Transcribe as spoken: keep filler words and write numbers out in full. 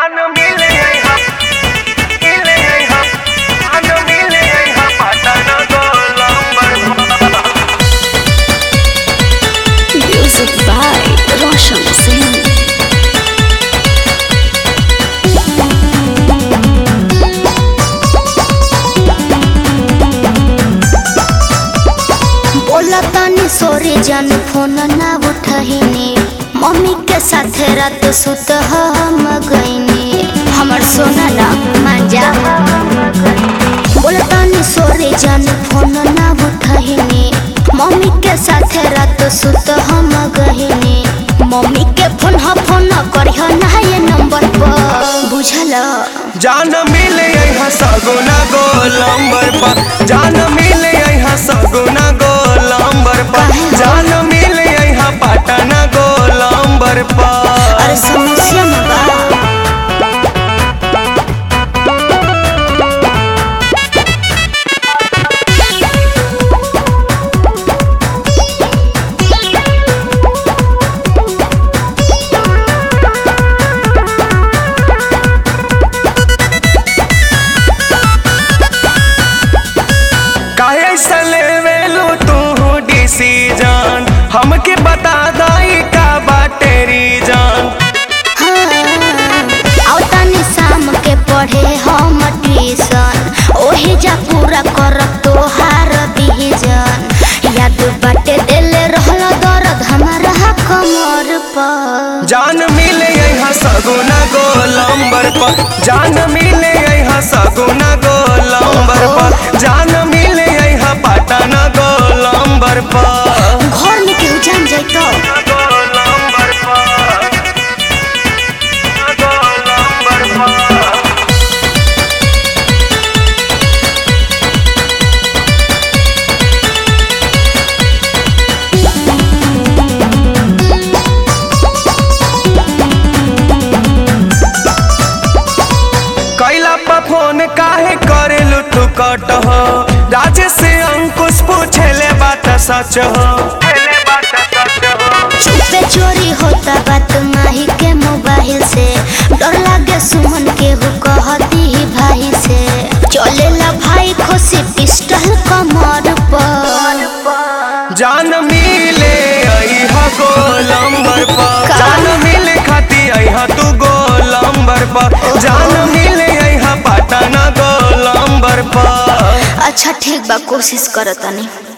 जान मिले हम मिले हम जान मिले हम पटन गोलंबर Music by Roshan Singh. बोला तानी सोरे जान फोन ना उठहिनी मम्मी के साथ रात सुत हम गईनी हमर सोना ना मांजा बोला तानी सोरे जान फोन ना उठहिनी मम्मी के साथ रात सुत हम गईनी मम्मी के फोन ह फोन करिह ना ये नंबर पर बुझल जान मिले यहाँ सगुना गोलंबर पर जान मिले यहाँ सगुना गोलंबर पर जान मिले यहाँ पटन गोलंबर पर अरे समस्या में बा जान हमके बता दाई का बाटे रीजन हाँ तानी शाम के पढ़े हम ट्यूशन ओही जा पूरा करब तोहार डिवीजन याद बाटे देले रहल दर्द हमारा कमर पर जान मिले यहाँ सगुना गोलंबर पर जान मिले यहाँ सगुना गोलंबर पर जान मिले यहाँ पटन गोलंबर पर घर में केहू जान जाए तो गोलंबर पर गोलंबर पर कैला पर फोन काहे करेलू तू कट हो राजे से अंकुश पूछेले बात सच हो चुपे चोरी होता बात माही के मोबाइल से डर लागे सुमन के हो कहती ही भाई से चलेला भाई खुशी पिस्टल कमर पर जान मिले अइहा गोलंबर पर जान मिले खाती अइहा तू गोलंबर पर जान मिले अइहा पटन गोलंबर पर अच्छा ठीक बा कोशिश करतनी।